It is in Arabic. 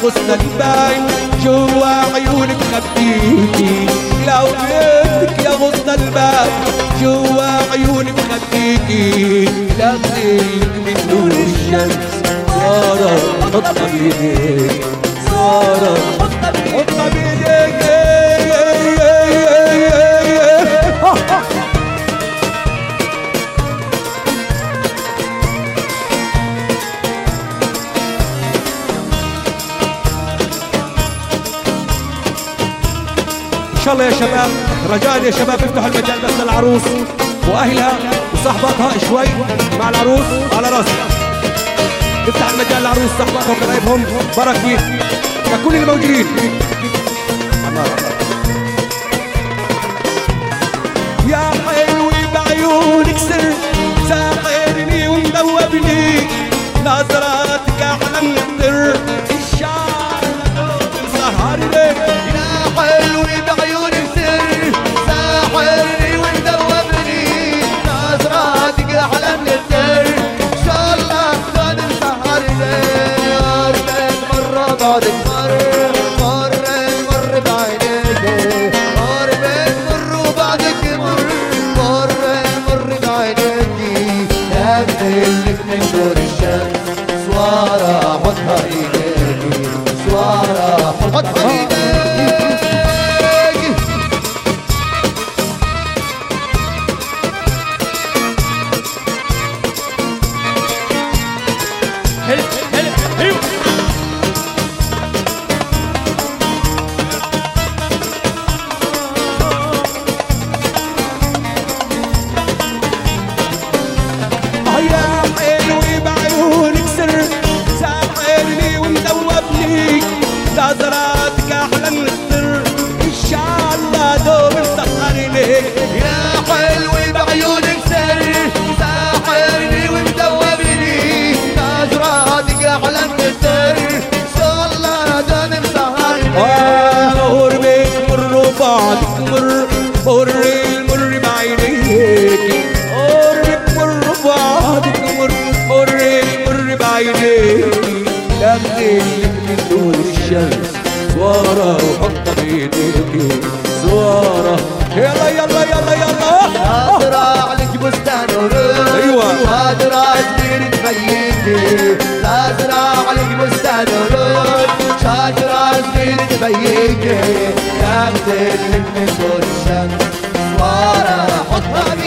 غصن الباين جوا عيونك خبيكي، لو بيدك يا غصن الباين جوا عيونك خبيكي، لاغسلك من نور الشمس سارة حطها بيديك، سارة حطها بيديك. ان شاء الله يا شباب، رجاء يا شباب افتحوا المجال بس للعروس واهلها وصحباتها شوي مع العروس على راسي. افتح المجال للعروس صحباتها وقرايبهم، بارك فيك لكل الموجودين. يا حلوي بعيونك سر ساحرني ومدوبني، نظراتك احلى من السر الشعر سهرني. يا حلوي بعيونك سر ساحرني ومدوبني، نظراتك احلى من السر ان شاء الله كان مسهرني. قربت مرة بعدك مر بعينيك، قربت مر وبعدك مر بعينيك، لاغسلك من نور الشمس سوارة حطها ايديكي، سوارة حطها ايديكي. يا حلوي بعيونك سر ساحرني ومدوبني، نظراتك احلى من السر ان شاء الله دوم مسهرني. يا حلوي بعيونك سر ساحرني ومدوبني، نظراتك احلى من السر ان شاء الله دوم مسهرني. قربك مر وبعدك مر المر بعينيك، قربك مر وبعدك مر المر بعينيك، لاغسلك من نور الشمس سوارة وحطها بيديك، سوارة. يلا يلا يلا يلا ازرع لك بستان ورد، ايوه وازرع سرير تبيتي، ازرع لك بستان ورد، شجرة سرير تبيتي، لاغسلك من نور الشمس سوارة حطها